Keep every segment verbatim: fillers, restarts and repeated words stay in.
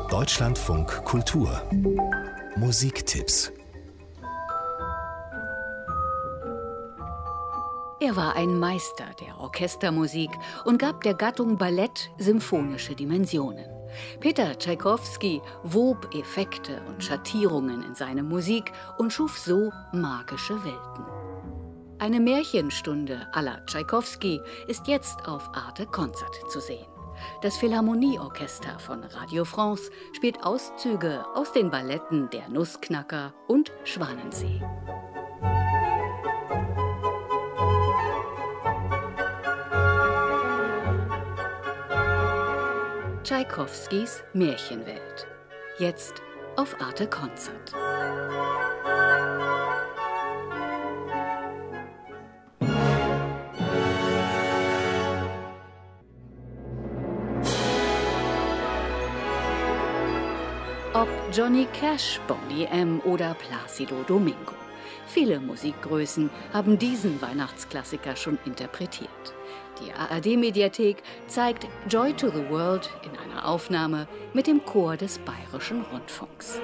Deutschlandfunk Kultur Musiktipps. Er war ein Meister der Orchestermusik und gab der Gattung Ballett symphonische Dimensionen. Peter Tschaikowski wob Effekte und Schattierungen in seine Musik und schuf so magische Welten. Eine Märchenstunde à la Tschaikowski ist jetzt auf Arte Concert zu sehen. Das Philharmonieorchester von Radio France spielt Auszüge aus den Balletten Der Nussknacker und Schwanensee. Tschaikowskis Märchenwelt. Jetzt auf Arte Concert. Ob Johnny Cash, Boney M. oder Plácido Domingo. Viele Musikgrößen haben diesen Weihnachtsklassiker schon interpretiert. Die A R D-Mediathek zeigt Joy to the World in einer Aufnahme mit dem Chor des Bayerischen Rundfunks.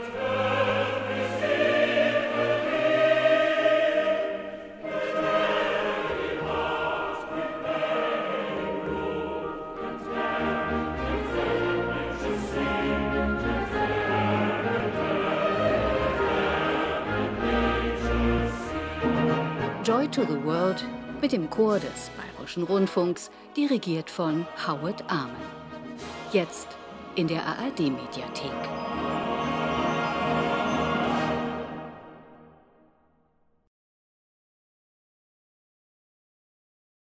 Joy to the World mit dem Chor des Bayerischen Rundfunks, dirigiert von Howard Amen. Jetzt in der A R D-Mediathek.